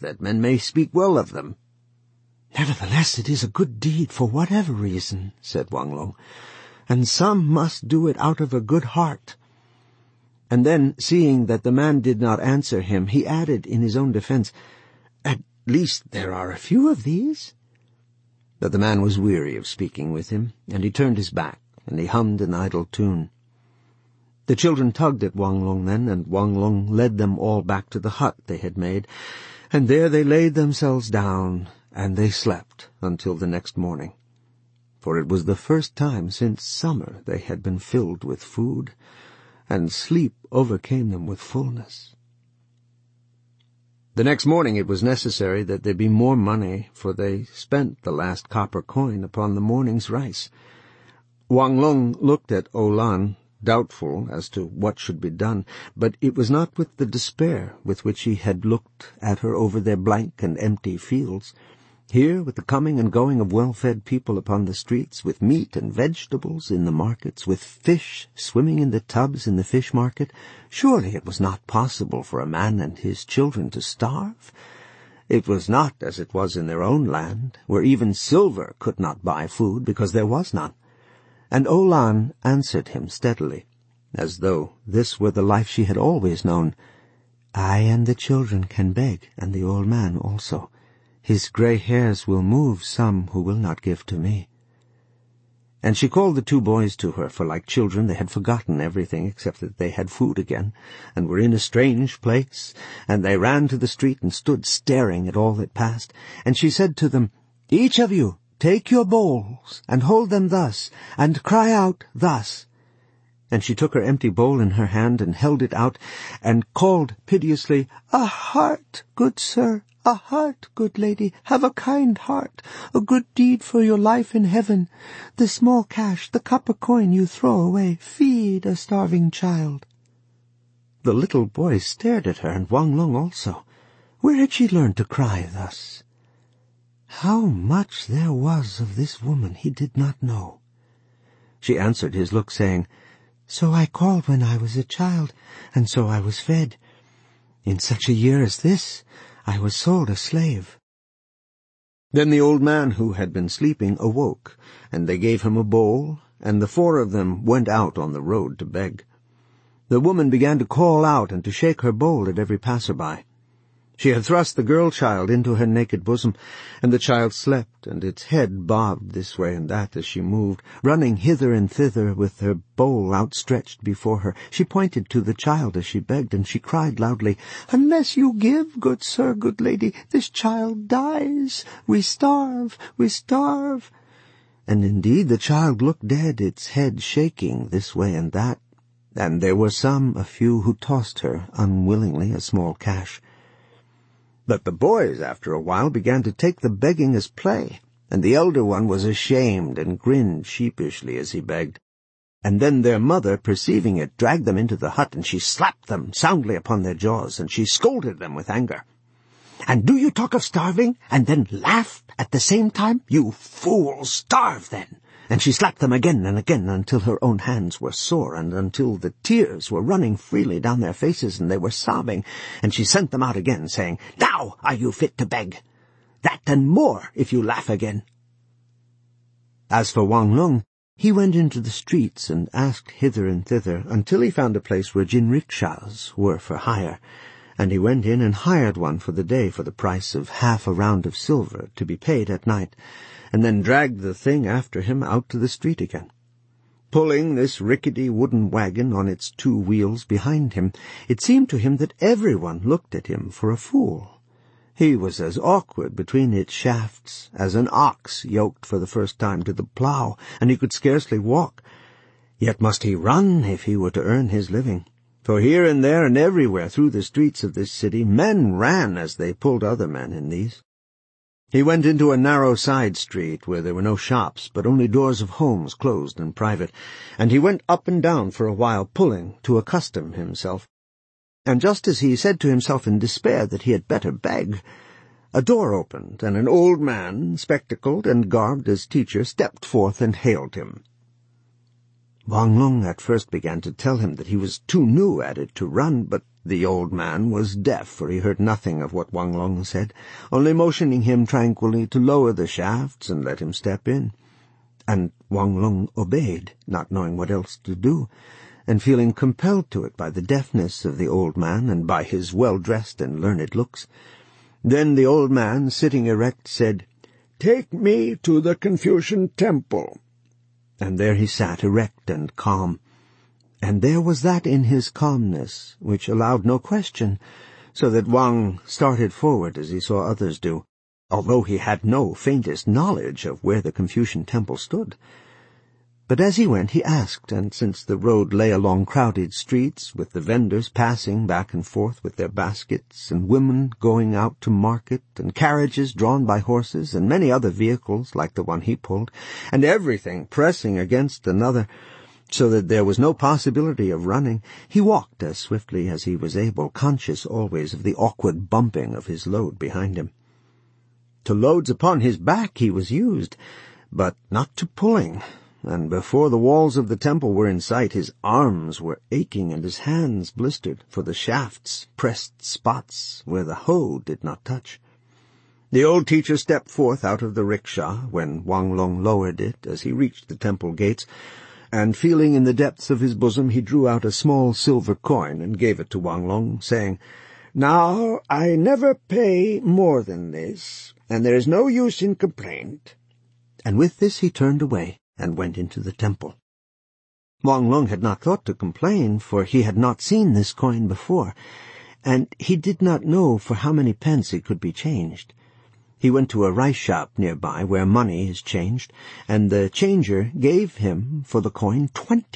that men may speak well of them." "Nevertheless, it is a good deed for whatever reason," said Wang Long, "and some must do it out of a good heart." And then, seeing that the man did not answer him, he added in his own defense, "At least there are a few of these." But the man was weary of speaking with him, and he turned his back, and he hummed an idle tune. The children tugged at Wang Long then, and Wang Long led them all back to the hut they had made, and there they laid themselves down, and they slept until the next morning. For it was the first time since summer they had been filled with food, and sleep overcame them with fullness. The next morning it was necessary that there be more money, for they spent the last copper coin upon the morning's rice. Wang Long looked at Olan, doubtful as to what should be done, but it was not with the despair with which he had looked at her over their blank and empty fields. Here, with the coming and going of well-fed people upon the streets, with meat and vegetables in the markets, with fish swimming in the tubs in the fish market, surely it was not possible for a man and his children to starve. It was not as it was in their own land, where even silver could not buy food because there was none. And Olan answered him steadily, as though this were the life she had always known. "I and the children can beg, and the old man also. His grey hairs will move some who will not give to me." And she called the two boys to her, for like children they had forgotten everything except that they had food again, and were in a strange place, and they ran to the street and stood staring at all that passed. And she said to them, "Each of you, take your bowls, and hold them thus, and cry out thus." And she took her empty bowl in her hand, and held it out, and called piteously, "A heart, good sir, a heart, good lady, have a kind heart, a good deed for your life in heaven. The small cash, the copper coin you throw away, feed a starving child." The little boys stared at her, and Wang Long also. Where had she learned to cry thus? How much there was of this woman he did not know. She answered his look, saying, "So I called when I was a child, and so I was fed. In such a year as this, I was sold a slave." Then the old man who had been sleeping awoke, and they gave him a bowl, and the four of them went out on the road to beg. The woman began to call out and to shake her bowl at every passer-by. She had thrust the girl-child into her naked bosom, and the child slept, and its head bobbed this way and that as she moved, running hither and thither with her bowl outstretched before her. She pointed to the child as she begged, and she cried loudly, "Unless you give, good sir, good lady, this child dies. We starve, we starve." And indeed the child looked dead, its head shaking this way and that, and there were a few who tossed her unwillingly a small cash. But the boys, after a while, began to take the begging as play, and the elder one was ashamed and grinned sheepishly as he begged. And then their mother, perceiving it, dragged them into the hut, and she slapped them soundly upon their jaws, and she scolded them with anger. "And do you talk of starving, and then laugh at the same time? You fools, starve then!" And she slapped them again and again until her own hands were sore, and until the tears were running freely down their faces, and they were sobbing. And she sent them out again, saying, "Now are you fit to beg? That and more if you laugh again." As for Wang Long, he went into the streets and asked hither and thither until he found a place where jinrickshas were for hire, and he went in and hired one for the day for the price of half a round of silver, to be paid at night, and then dragged the thing after him out to the street again. Pulling this rickety wooden wagon on its two wheels behind him, it seemed to him that everyone looked at him for a fool. He was as awkward between its shafts as an ox yoked for the first time to the plough, and he could scarcely walk. Yet must he run if he were to earn his living, for here and there and everywhere through the streets of this city men ran as they pulled other men in these. He went into a narrow side street where there were no shops, but only doors of homes closed and private, and he went up and down for a while, pulling to accustom himself. And just as he said to himself in despair that he had better beg, a door opened, and an old man, spectacled and garbed as teacher, stepped forth and hailed him. Wang Long at first began to tell him that he was too new at it to run, but the old man was deaf, for he heard nothing of what Wang Long said, only motioning him tranquilly to lower the shafts and let him step in. And Wang Long obeyed, not knowing what else to do, and feeling compelled to it by the deafness of the old man and by his well-dressed and learned looks. Then the old man, sitting erect, said, "Take me to the Confucian temple." And there he sat, erect and calm. And there was that in his calmness which allowed no question, so that Wang started forward as he saw others do, although he had no faintest knowledge of where the Confucian temple stood. But as he went he asked, and since the road lay along crowded streets, with the vendors passing back and forth with their baskets, and women going out to market, and carriages drawn by horses, and many other vehicles like the one he pulled, and everything pressing against another, so that there was no possibility of running, he walked as swiftly as he was able, conscious always of the awkward bumping of his load behind him. To loads upon his back he was used, but not to pulling, and before the walls of the temple were in sight his arms were aching and his hands blistered, for the shafts pressed spots where the hoe did not touch. The old teacher stepped forth out of the rickshaw when Wang Long lowered it as he reached the temple gates, and feeling in the depths of his bosom he drew out a small silver coin and gave it to Wang Long, saying, "Now I never pay more than this, and there is no use in complaint." And with this he turned away and went into the temple. Wang Long had not thought to complain, for he had not seen this coin before, and he did not know for how many pence it could be changed. He went to a rice shop nearby where money is changed, and the changer gave him for the coin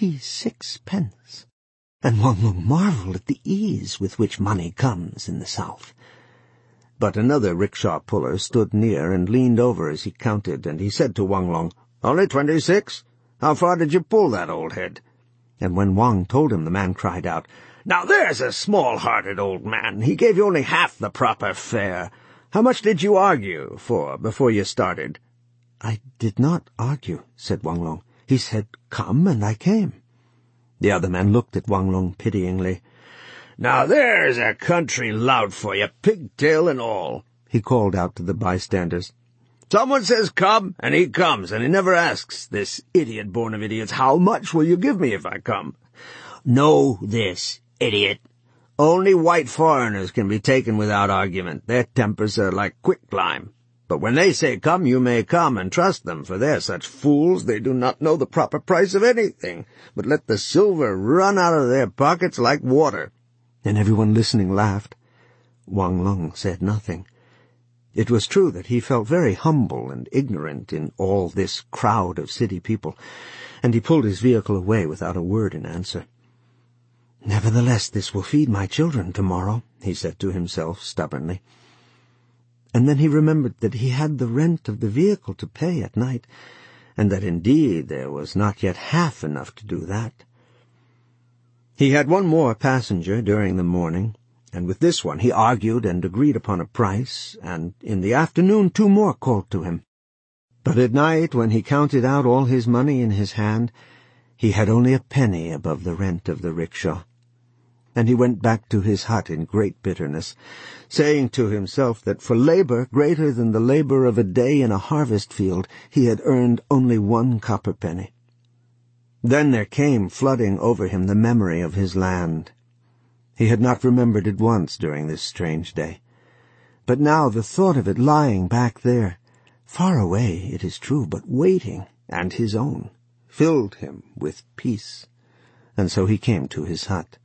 26 pence. And Wang Long marveled at the ease with which money comes in the South. But another rickshaw puller stood near and leaned over as he counted, and he said to Wang Long, "Only 26? How far did you pull that old head?" And when Wang told him, the man cried out, "Now there's a small-hearted old man. He gave you only half the proper fare. How much did you argue for before you started?" "I did not argue," said Wang Long. "He said, 'Come,' and I came." The other man looked at Wang Long pityingly. "Now there's a country lout for you, pigtail and all," he called out to the bystanders. "Someone says come, and he comes, and he never asks, this idiot born of idiots, 'How much will you give me if I come?' Know this, idiot. Only white foreigners can be taken without argument. Their tempers are like quicklime. But when they say come, you may come, and trust them, for they're such fools they do not know the proper price of anything, but let the silver run out of their pockets like water." And everyone listening laughed. Wang Long said nothing. It was true that he felt very humble and ignorant in all this crowd of city people, and he pulled his vehicle away without a word in answer. "Nevertheless, this will feed my children tomorrow," he said to himself stubbornly. And then he remembered that he had the rent of the vehicle to pay at night, and that indeed there was not yet half enough to do that. He had one more passenger during the morning, and with this one he argued and agreed upon a price, and in the afternoon 2 more called to him. But at night, when he counted out all his money in his hand, he had only a penny above the rent of the rickshaw. And he went back to his hut in great bitterness, saying to himself that for labor greater than the labor of a day in a harvest field he had earned only 1 copper penny. Then there came flooding over him the memory of his land. He had not remembered it once during this strange day. But now the thought of it lying back there, far away, it is true, but waiting, and his own, filled him with peace, and so he came to his hut.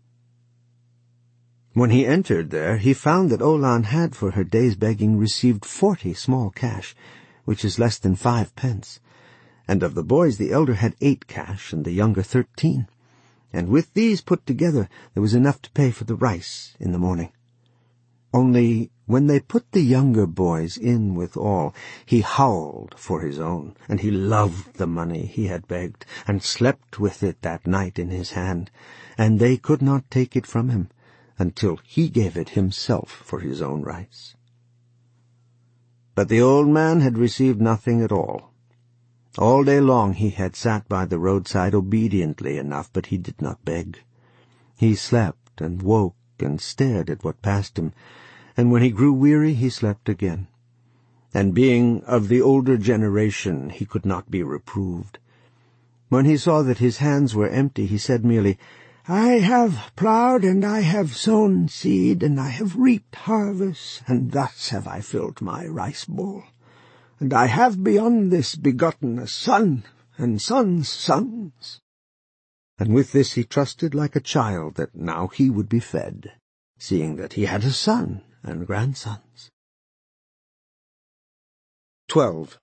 When he entered there, he found that Olan had for her day's begging received 40 small cash, which is less than 5 pence, and of the boys the elder had 8 cash, and the younger 13. And with these put together there was enough to pay for the rice in the morning. Only when they put the younger boys in with all, he howled for his own, and he loved the money he had begged, and slept with it that night in his hand, and they could not take it from him until he gave it himself for his own rice. But the old man had received nothing at all. All day long he had sat by the roadside obediently enough, but he did not beg. He slept and woke and stared at what passed him, and when he grew weary he slept again. And being of the older generation, he could not be reproved. When he saw that his hands were empty, he said merely, "I have ploughed, and I have sown seed, and I have reaped harvest, and thus have I filled my rice bowl. And I have beyond this begotten a son, and sons' sons." And with this he trusted like a child that now he would be fed, seeing that he had a son and grandsons. 12.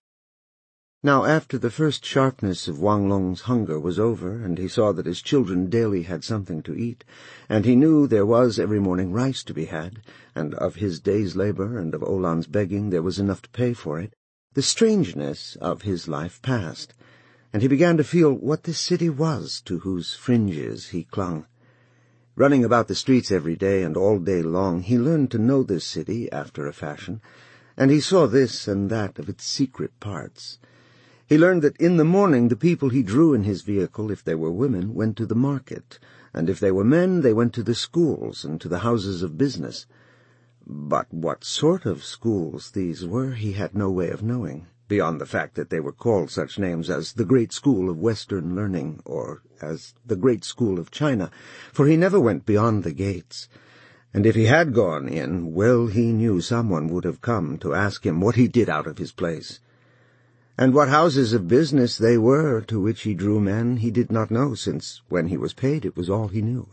Now after the first sharpness of Wang Long's hunger was over, and he saw that his children daily had something to eat, and he knew there was every morning rice to be had, and of his day's labor and of Olan's begging there was enough to pay for it, the strangeness of his life passed, and he began to feel what this city was to whose fringes he clung. Running about the streets every day and all day long, he learned to know this city after a fashion, and he saw this and that of its secret parts. He learned that in the morning the people he drew in his vehicle, if they were women, went to the market, and if they were men, they went to the schools and to the houses of business. But what sort of schools these were he had no way of knowing, beyond the fact that they were called such names as the Great School of Western Learning, or as the Great School of China, for he never went beyond the gates. And if he had gone in, well he knew someone would have come to ask him what he did out of his place. And what houses of business they were to which he drew men he did not know, since when he was paid it was all he knew.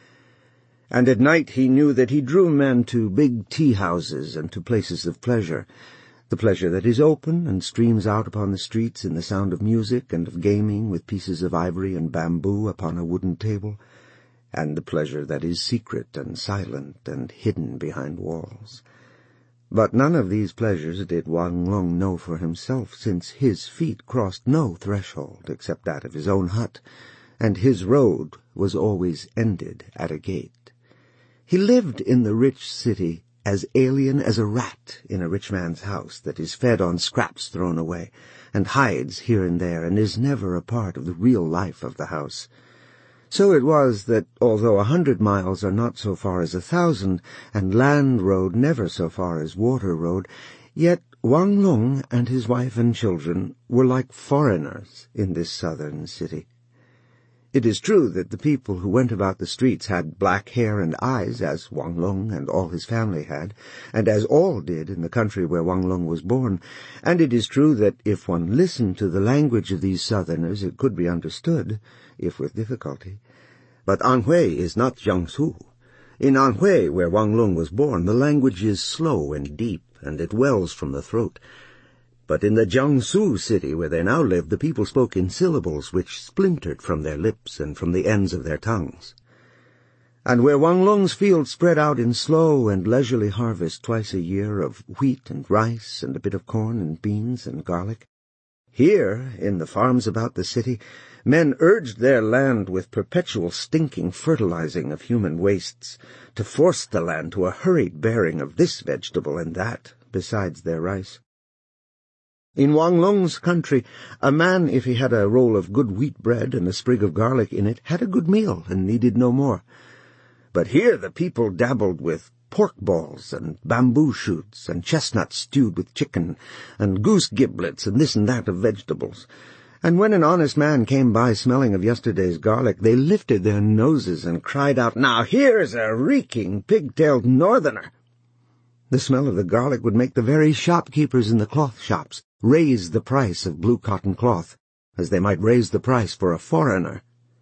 And at night he knew that he drew men to big tea-houses and to places of pleasure, the pleasure that is open and streams out upon the streets in the sound of music and of gaming with pieces of ivory and bamboo upon a wooden table, and the pleasure that is secret and silent and hidden behind walls. But none of these pleasures did Wang Long know for himself, since his feet crossed no threshold except that of his own hut, and his road was always ended at a gate. He lived in the rich city as alien as a rat in a rich man's house that is fed on scraps thrown away, and hides here and there, and is never a part of the real life of the house. So it was that, although 100 miles are not so far as 1,000, and land road never so far as water road, yet Wang Long and his wife and children were like foreigners in this southern city. It is true that the people who went about the streets had black hair and eyes, as Wang Long and all his family had, and as all did in the country where Wang Long was born, and it is true that if one listened to the language of these southerners it could be understood, if with difficulty. But Anhui is not Jiangsu. In Anhui, where Wang Long was born, the language is slow and deep, and it wells from the throat. But in the Jiangsu city where they now lived, the people spoke in syllables which splintered from their lips and from the ends of their tongues. And where Wang Long's fields spread out in slow and leisurely harvest twice a year of wheat and rice and a bit of corn and beans and garlic, here, in the farms about the city, men urged their land with perpetual stinking fertilizing of human wastes, to force the land to a hurried bearing of this vegetable and that, besides their rice. In Wang Long's country, a man, if he had a roll of good wheat bread and a sprig of garlic in it, had a good meal and needed no more. But here the people dabbled with pork balls and bamboo shoots and chestnuts stewed with chicken and goose giblets and this and that of vegetables. And when an honest man came by smelling of yesterday's garlic, they lifted their noses and cried out, "Now here's a reeking pig-tailed northerner!" The smell of the garlic would make the very shopkeepers in the cloth shops raise the price of blue cotton cloth, as they might raise the price for a foreigner.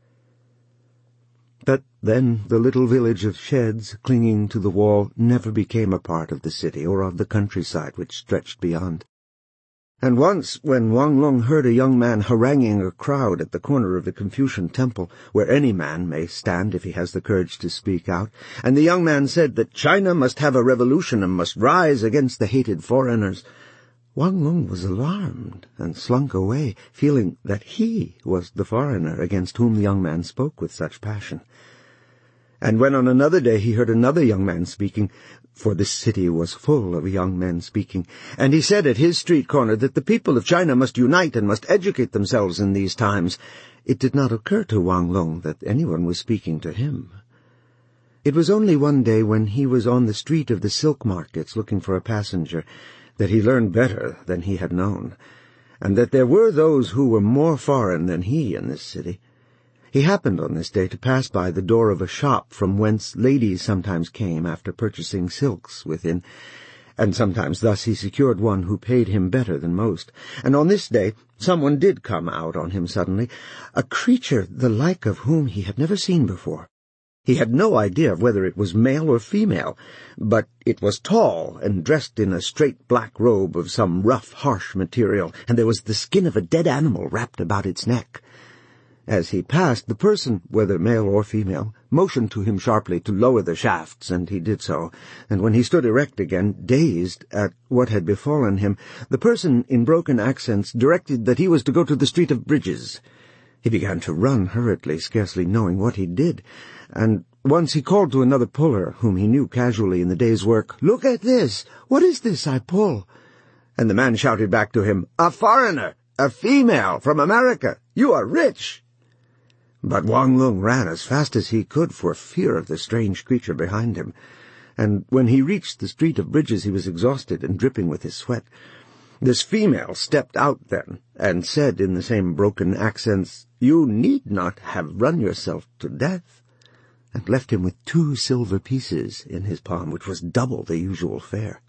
But then the little village of sheds clinging to the wall never became a part of the city or of the countryside which stretched beyond. And once, when Wang Long heard a young man haranguing a crowd at the corner of the Confucian temple, where any man may stand if he has the courage to speak out, and the young man said that China must have a revolution and must rise against the hated foreigners, Wang Long was alarmed and slunk away, feeling that he was the foreigner against whom the young man spoke with such passion. And when on another day he heard another young man speaking, for this city was full of young men speaking, and he said at his street corner that the people of China must unite and must educate themselves in these times. It did not occur to Wang Long that anyone was speaking to him. It was only one day when he was on the street of the silk markets looking for a passenger that he learned better than he had known, and that there were those who were more foreign than he in this city. He happened on this day to pass by the door of a shop from whence ladies sometimes came after purchasing silks within, and sometimes thus he secured one who paid him better than most. And on this day someone did come out on him suddenly, a creature the like of whom he had never seen before. He had no idea of whether it was male or female, but it was tall and dressed in a straight black robe of some rough, harsh material, and there was the skin of a dead animal wrapped about its neck. As he passed, the person, whether male or female, motioned to him sharply to lower the shafts, and he did so, and when he stood erect again, dazed at what had befallen him, the person, in broken accents, directed that he was to go to the Street of Bridges. He began to run hurriedly, scarcely knowing what he did, and once he called to another puller, whom he knew casually in the day's work, "Look at this! What is this I pull?" And the man shouted back to him, "A foreigner! A female from America! You are rich!" But Wang Long ran as fast as he could for fear of the strange creature behind him, and when he reached the Street of Bridges he was exhausted and dripping with his sweat. This female stepped out then, and said in the same broken accents, "You need not have run yourself to death," and left him with 2 silver pieces in his palm, which was double the usual fare.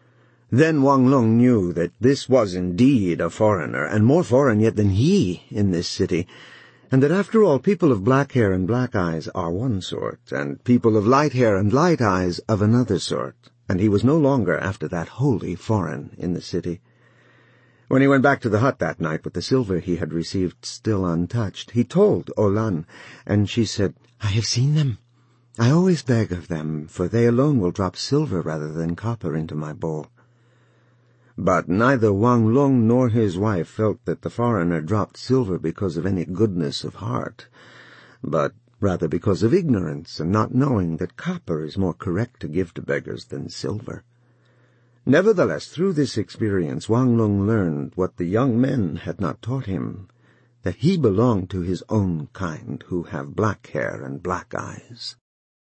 Then Wang Long knew that this was indeed a foreigner, and more foreign yet than he in this city, and that after all people of black hair and black eyes are one sort, and people of light hair and light eyes of another sort, and he was no longer after that wholly foreign in the city. When he went back to the hut that night with the silver he had received still untouched, he told Olan, and she said, "I have seen them. I always beg of them, for they alone will drop silver rather than copper into my bowl." But neither Wang Long nor his wife felt that the foreigner dropped silver because of any goodness of heart, but rather because of ignorance and not knowing that copper is more correct to give to beggars than silver. Nevertheless, through this experience, Wang Long learned what the young men had not taught him, that he belonged to his own kind, who have black hair and black eyes.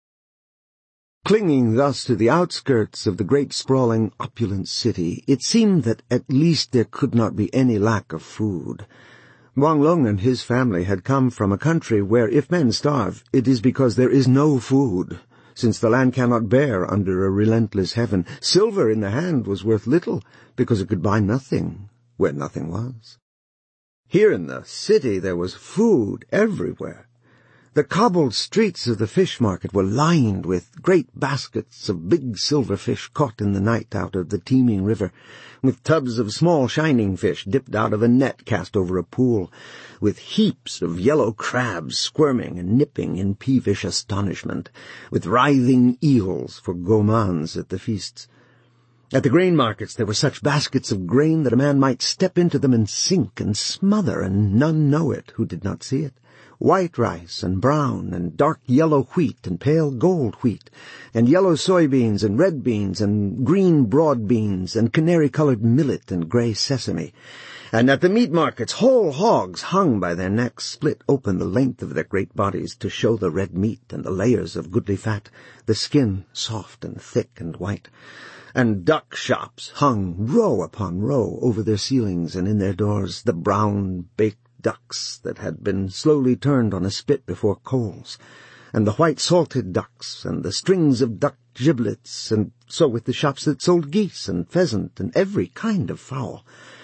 Clinging thus to the outskirts of the great sprawling opulent city, it seemed that at least there could not be any lack of food. Wang Long and his family had come from a country where if men starve, it is because there is no food, since the land cannot bear under a relentless heaven. Silver in the hand was worth little, because it could buy nothing where nothing was. Here in the city there was food everywhere. The cobbled streets of the fish market were lined with great baskets of big silver fish caught in the night out of the teeming river, with tubs of small shining fish dipped out of a net cast over a pool, with heaps of yellow crabs squirming and nipping in peevish astonishment, with writhing eels for gourmands at the feasts. At the grain markets there were such baskets of grain that a man might step into them and sink and smother, and none know it who did not see it. White rice and brown and dark yellow wheat and pale gold wheat, and yellow soybeans and red beans and green broad beans and canary-colored millet and gray sesame. And at the meat markets whole hogs hung by their necks, split open the length of their great bodies to show the red meat and the layers of goodly fat, the skin soft and thick and white. And duck shops hung row upon row over their ceilings and in their doors, the brown baked ducks that had been slowly turned on a spit before coals, and the white salted ducks, and the strings of duck giblets, and so with the shops that sold geese and pheasant and every kind of fowl.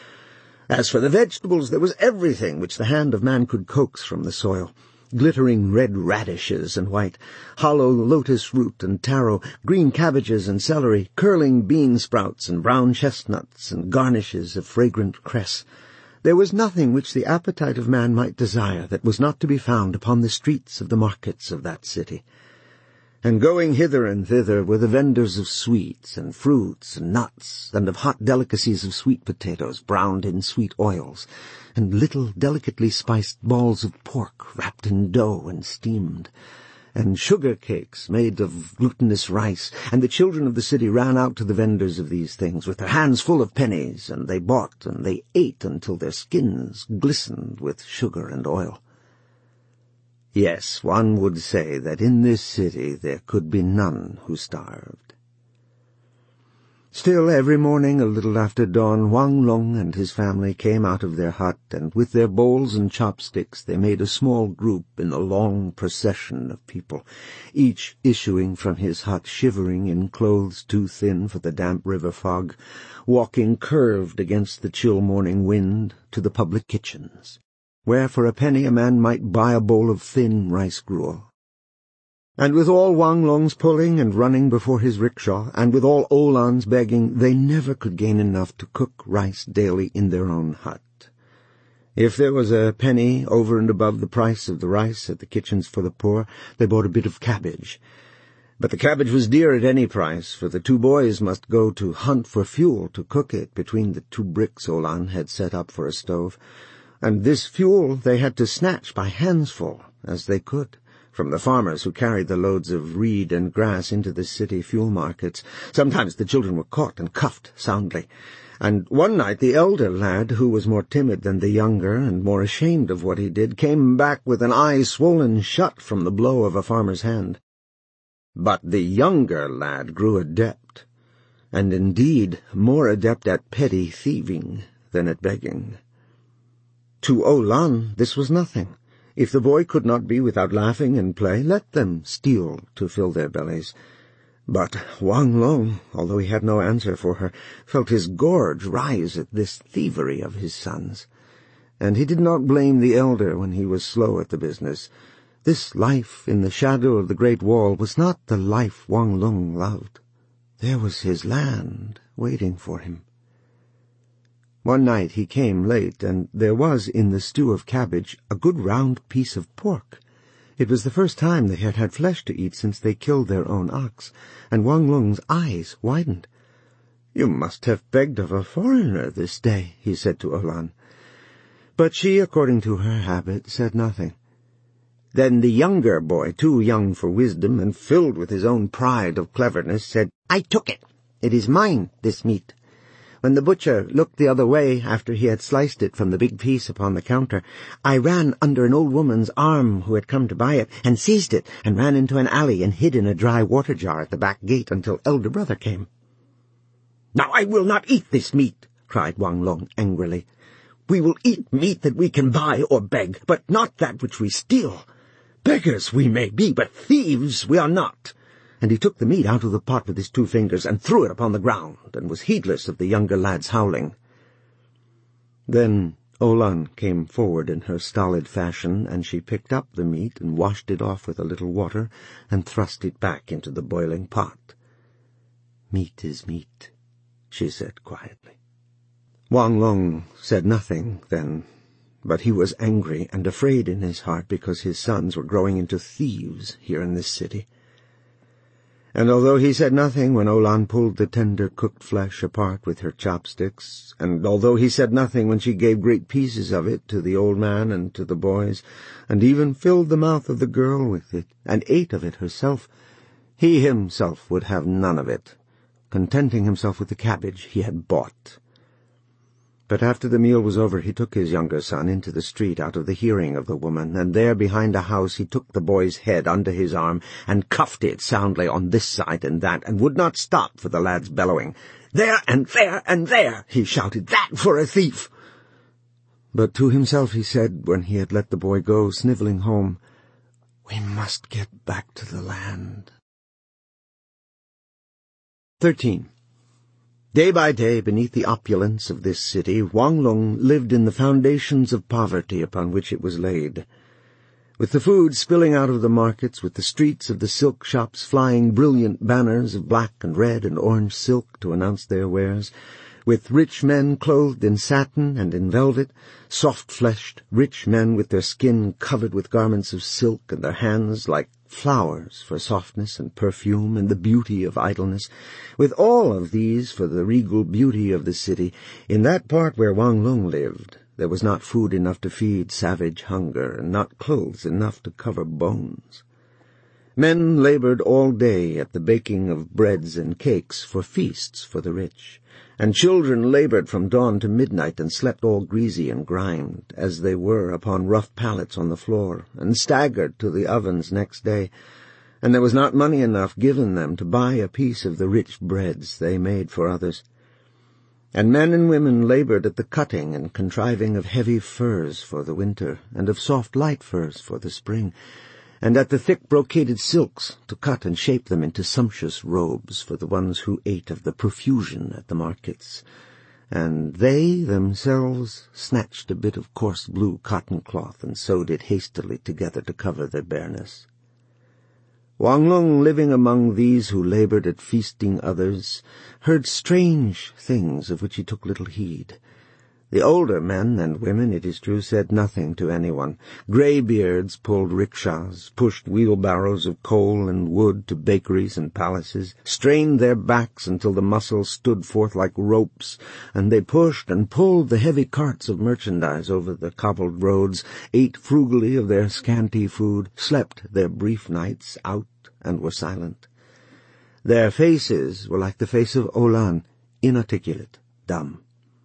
As for the vegetables, there was everything which the hand of man could coax from the soil, glittering red radishes and white, hollow lotus root and taro, green cabbages and celery, curling bean sprouts and brown chestnuts, and garnishes of fragrant cress. There was nothing which the appetite of man might desire that was not to be found upon the streets of the markets of that city. And going hither and thither were the vendors of sweets and fruits and nuts, and of hot delicacies of sweet potatoes browned in sweet oils, and little delicately spiced balls of pork wrapped in dough and steamed. and sugar cakes made of glutinous rice, and the children of the city ran out to the vendors of these things with their hands full of pennies, and they bought and they ate until their skins glistened with sugar and oil. Yes, one would say that in this city there could be none who starved. Still, every morning, a little after dawn, Wang Long and his family came out of their hut, and with their bowls and chopsticks they made a small group in a long procession of people, each issuing from his hut shivering in clothes too thin for the damp river fog, walking curved against the chill morning wind to the public kitchens, where for a penny a man might buy a bowl of thin rice gruel. And with all Wang Long's pulling and running before his rickshaw, and with all Olan's begging, they never could gain enough to cook rice daily in their own hut. If there was a penny over and above the price of the rice at the kitchens for the poor, they bought a bit of cabbage. But the cabbage was dear at any price, for the two boys must go to hunt for fuel to cook it between the 2 bricks Olan had set up for a stove, and this fuel they had to snatch by handsful, as they could, from the farmers who carried the loads of reed and grass into the city fuel markets. Sometimes the children were caught and cuffed soundly, and one night the elder lad, who was more timid than the younger and more ashamed of what he did, came back with an eye swollen shut from the blow of a farmer's hand. But the younger lad grew adept, and indeed more adept at petty thieving than at begging. To Olan this was nothing. If the boy could not be without laughing and play, let them steal to fill their bellies. But Wang Long, although he had no answer for her, felt his gorge rise at this thievery of his sons, and he did not blame the elder when he was slow at the business. This life in the shadow of the great wall was not the life Wang Long loved. There was his land waiting for him. One night he came late, and there was in the stew of cabbage a good round piece of pork. It was the first time they had had flesh to eat since they killed their own ox, and Wang Long's eyes widened. "You must have begged of a foreigner this day," he said to Olan. But she, according to her habit, said nothing. Then the younger boy, too young for wisdom and filled with his own pride of cleverness, said, "I took it. It is mine, this meat. When the butcher looked the other way after he had sliced it from the big piece upon the counter, I ran under an old woman's arm who had come to buy it, and seized it, and ran into an alley and hid in a dry water jar at the back gate until elder brother came." "Now I will not eat this meat," cried Wang Long angrily. "We will eat meat that we can buy or beg, but not that which we steal. Beggars we may be, but thieves we are not." And he took the meat out of the pot with his 2 fingers and threw it upon the ground, and was heedless of the younger lad's howling. Then Olan came forward in her stolid fashion, and she picked up the meat and washed it off with a little water and thrust it back into the boiling pot. "Meat is meat," she said quietly. Wang Long said nothing then, but he was angry and afraid in his heart because his sons were growing into thieves here in this city. And although he said nothing when Olan pulled the tender cooked flesh apart with her chopsticks, and although he said nothing when she gave great pieces of it to the old man and to the boys, and even filled the mouth of the girl with it, and ate of it herself, he himself would have none of it, contenting himself with the cabbage he had bought. But after the meal was over, he took his younger son into the street out of the hearing of the woman, and there behind a house he took the boy's head under his arm and cuffed it soundly on this side and that, and would not stop for the lad's bellowing. "There and there and there!" he shouted. "That for a thief!" But to himself he said, when he had let the boy go, snivelling home, "We must get back to the land." 13. Day by day, beneath the opulence of this city, Wang Long lived in the foundations of poverty upon which it was laid. With the food spilling out of the markets, with the streets of the silk shops flying brilliant banners of black and red and orange silk to announce their wares, with rich men clothed in satin and in velvet, soft-fleshed, rich men with their skin covered with garments of silk and their hands like flowers for softness and perfume and the beauty of idleness, with all of these for the regal beauty of the city, in that part where Wang Long lived, there was not food enough to feed savage hunger, and not clothes enough to cover bones. Men labored all day at the baking of breads and cakes for feasts for the rich, and children labored from dawn to midnight and slept all greasy and grimed, as they were, upon rough pallets on the floor, and staggered to the ovens next day, and there was not money enough given them to buy a piece of the rich breads they made for others. And men and women labored at the cutting and contriving of heavy furs for the winter, and of soft light furs for the spring, and at the thick brocaded silks to cut and shape them into sumptuous robes for the ones who ate of the profusion at the markets. And they themselves snatched a bit of coarse blue cotton cloth and sewed it hastily together to cover their bareness. Wang Lung, living among these who labored at feasting others, heard strange things of which he took little heed. The older men and women, it is true, said nothing to anyone. Greybeards pulled rickshaws, pushed wheelbarrows of coal and wood to bakeries and palaces, strained their backs until the muscles stood forth like ropes, and they pushed and pulled the heavy carts of merchandise over the cobbled roads, ate frugally of their scanty food, slept their brief nights out, and were silent. Their faces were like the face of Olan, inarticulate, dumb.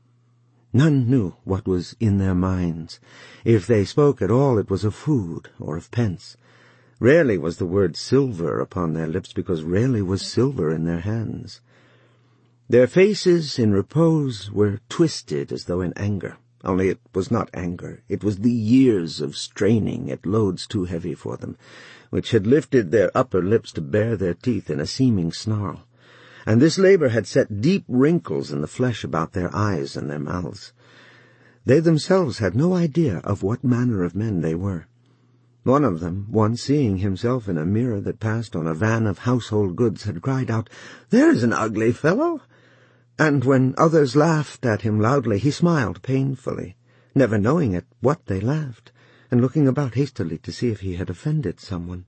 None knew what was in their minds. If they spoke at all, it was of food or of pence. Rarely was the word silver upon their lips, because rarely was silver in their hands. Their faces in repose were twisted as though in anger, only it was not anger. It was the years of straining at loads too heavy for them, which had lifted their upper lips to bare their teeth in a seeming snarl. And this labor had set deep wrinkles in the flesh about their eyes and their mouths. They themselves had no idea of what manner of men they were. One of them, once seeing himself in a mirror that passed on a van of household goods, had cried out, "There's an ugly fellow!" And when others laughed at him loudly, he smiled painfully, never knowing at what they laughed, and looking about hastily to see if he had offended someone.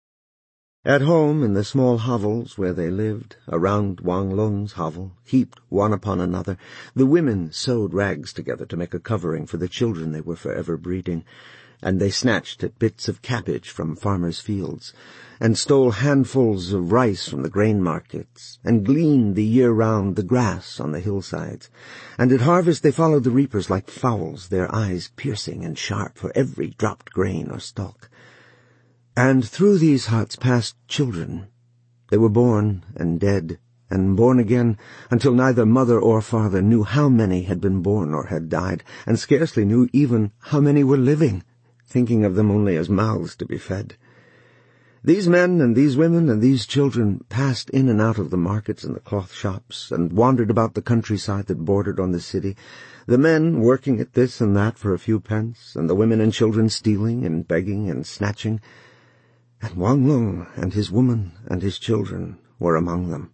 At home, in the small hovels where they lived, around Wang Lung's hovel, heaped one upon another, the women sewed rags together to make a covering for the children they were forever breeding, and they snatched at bits of cabbage from farmers' fields, and stole handfuls of rice from the grain markets, and gleaned the year round the grass on the hillsides, and at harvest they followed the reapers like fowls, their eyes piercing and sharp for every dropped grain or stalk. And through these huts passed children. They were born and dead, and born again, until neither mother or father knew how many had been born or had died, and scarcely knew even how many were living, thinking of them only as mouths to be fed. These men and these women and these children passed in and out of the markets and the cloth shops, and wandered about the countryside that bordered on the city, the men working at this and that for a few pence, and the women and children stealing and begging and snatching. And Wang Lung and his woman and his children were among them.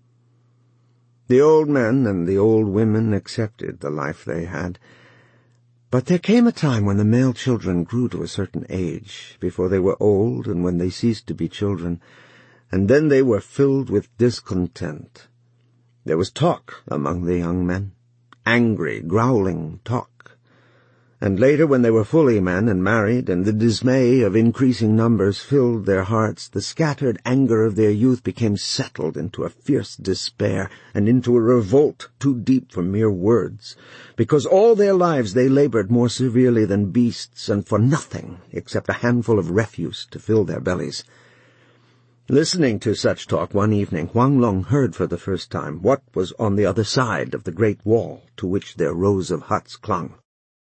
The old men and the old women accepted the life they had. But there came a time when the male children grew to a certain age, before they were old and when they ceased to be children, and then they were filled with discontent. There was talk among the young men, angry, growling talk. And later, when they were fully men and married, and the dismay of increasing numbers filled their hearts, the scattered anger of their youth became settled into a fierce despair, and into a revolt too deep for mere words, because all their lives they labored more severely than beasts, and for nothing except a handful of refuse to fill their bellies. Listening to such talk one evening, Wang Lung heard for the first time what was on the other side of the great wall to which their rows of huts clung.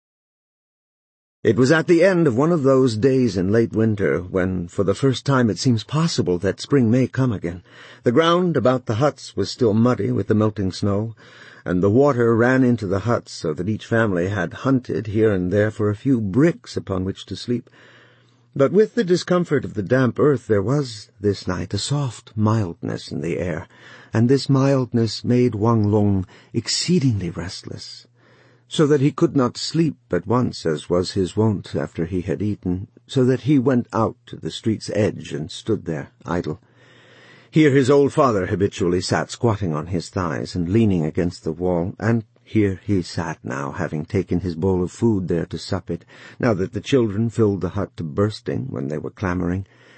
It was at the end of one of those days in late winter, when for the first time it seems possible that spring may come again. The ground about the huts was still muddy with the melting snow, and the water ran into the huts so that each family had hunted here and there for a few bricks upon which to sleep. But with the discomfort of the damp earth there was, this night, a soft mildness in the air, and this mildness made Wang Lung exceedingly restless, so that he could not sleep at once, as was his wont after he had eaten, so that he went out to the street's edge and stood there, idle. Here his old father habitually sat squatting on his thighs and leaning against the wall, and here he sat now, having taken his bowl of food there to sup it, now that the children filled the hut to bursting when they were clamoring.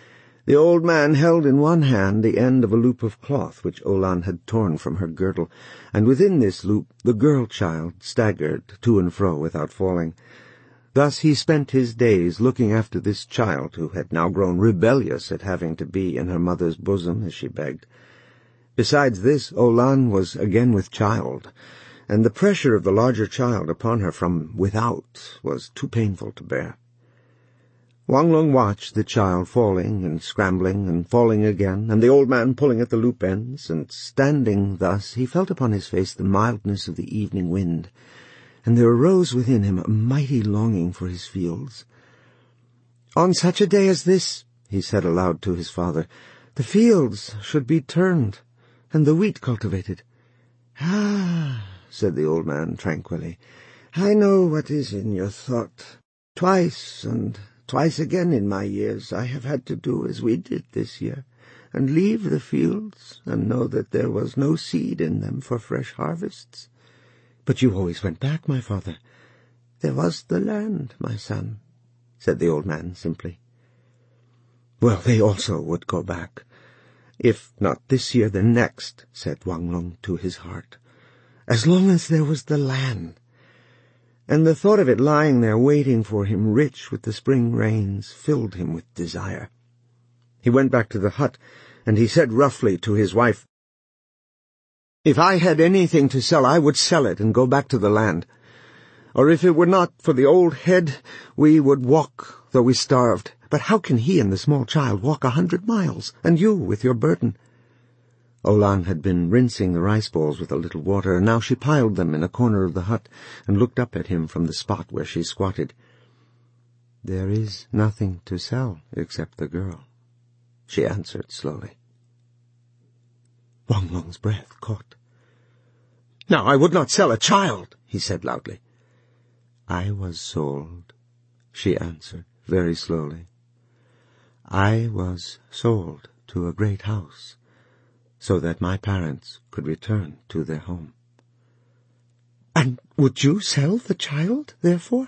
The old man held in one hand the end of a loop of cloth which Olan had torn from her girdle, and within this loop the girl-child staggered to and fro without falling. Thus he spent his days looking after this child, who had now grown rebellious at having to be in her mother's bosom as she begged. Besides this, Olan was again with child, and the pressure of the larger child upon her from without was too painful to bear. Wang Lung watched the child falling and scrambling and falling again, and the old man pulling at the loop ends, and standing thus he felt upon his face the mildness of the evening wind, and there arose within him a mighty longing for his fields. "On such a day as this," he said aloud to his father, "the fields should be turned, and the wheat cultivated." "Ah," said the old man tranquilly, "I know what is in your thought. Twice and twice again in my years I have had to do as we did this year, and leave the fields, and know that there was no seed in them for fresh harvests." "But you always went back, my father." "There was the land, my son," said the old man simply. "Well, they also would go back. If not this year, then next," said Wang Lung to his heart, "as long as there was the land." And the thought of it lying there waiting for him, rich with the spring rains, filled him with desire. He went back to the hut, and he said roughly to his wife, "If I had anything to sell, I would sell it and go back to the land. Or if it were not for the old head, we would walk, though we starved. But how can he and the small child walk 100 miles, and you with your burden?" Olan had been rinsing the rice balls with a little water, and now she piled them in a corner of the hut and looked up at him from the spot where she squatted. "There is nothing to sell except the girl," she answered slowly. Wang Lung's breath caught. "Now I would not sell a child," he said loudly. "I was sold," she answered very slowly. "I was sold to a great house, so that my parents could return to their home." "And would you sell the child, therefore?"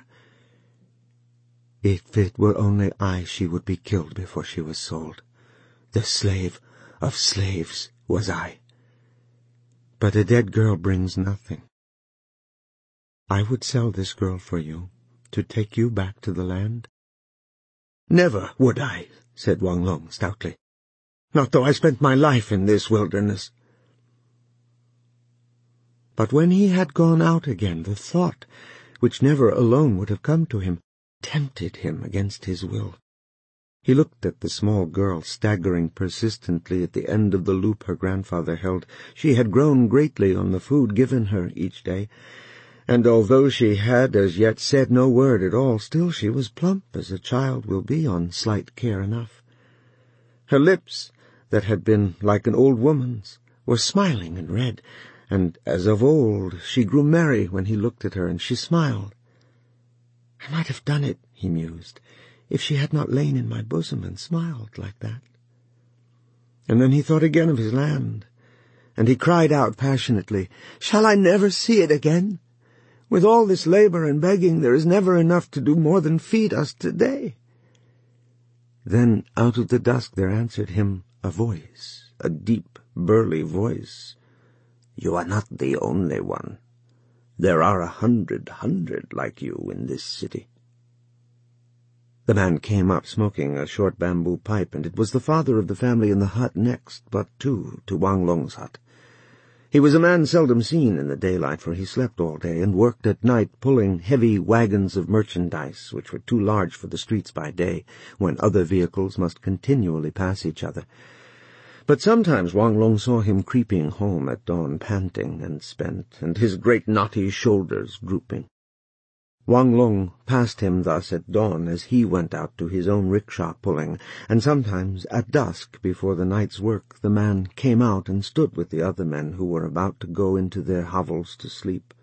"If it were only I, she would be killed before she was sold. The slave of slaves was I. But a dead girl brings nothing. I would sell this girl for you, to take you back to the land." "Never would I," said Wang Lung stoutly. "Not though I spent my life in this wilderness." But when he had gone out again, the thought, which never alone would have come to him, tempted him against his will. He looked at the small girl staggering persistently at the end of the loop her grandfather held. She had grown greatly on the food given her each day, and although she had as yet said no word at all, still she was plump as a child will be on slight care enough. Her lips, that had been like an old woman's, were smiling and red, and as of old she grew merry when he looked at her, and she smiled. "I might have done it," he mused, "if she had not lain in my bosom and smiled like that." And then he thought again of his land, and he cried out passionately, "Shall I never see it again? With all this labor and begging, there is never enough to do more than feed us today." Then out of the dusk there answered him a voice, a deep, burly voice. "You are not the only one. There are 100 like you in this city." The man came up smoking a short bamboo pipe, and it was the father of the family in the hut next but two to Wang Lung's hut. He was a man seldom seen in the daylight, for he slept all day and worked at night, pulling heavy wagons of merchandise which were too large for the streets by day, when other vehicles must continually pass each other. But sometimes Wang Lung saw him creeping home at dawn, panting and spent, and his great knotty shoulders drooping. Wang Lung passed him thus at dawn as he went out to his own rickshaw pulling, and sometimes at dusk before the night's work the man came out and stood with the other men who were about to go into their hovels to sleep.